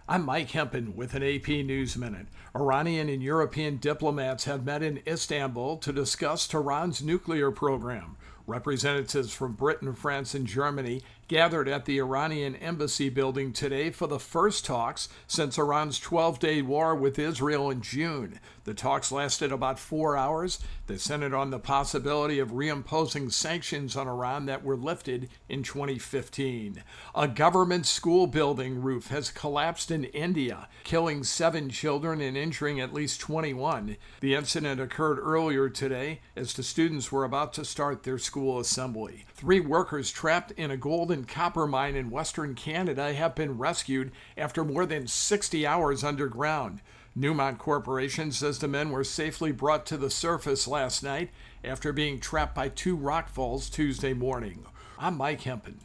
I'm Mike Hempen with an AP News Minute. Iranian and European diplomats have met in Istanbul to discuss Tehran's nuclear program. Representatives from Britain, France, and Germany gathered at the Iranian embassy building today for the first talks since Iran's 12-day war with Israel in June. The talks lasted about 4 hours. They centered on the possibility of reimposing sanctions on Iran that were lifted in 2015. A government school building roof has collapsed in India, killing 7 children and injuring at least 21. The incident occurred earlier today as the students were about to start their school assembly. 3 workers trapped in a gold and copper mine in western Canada have been rescued after more than 60 hours underground. Newmont Corporation says the men were safely brought to the surface last night after being trapped by 2 rockfalls Tuesday morning. I'm Mike Hempen.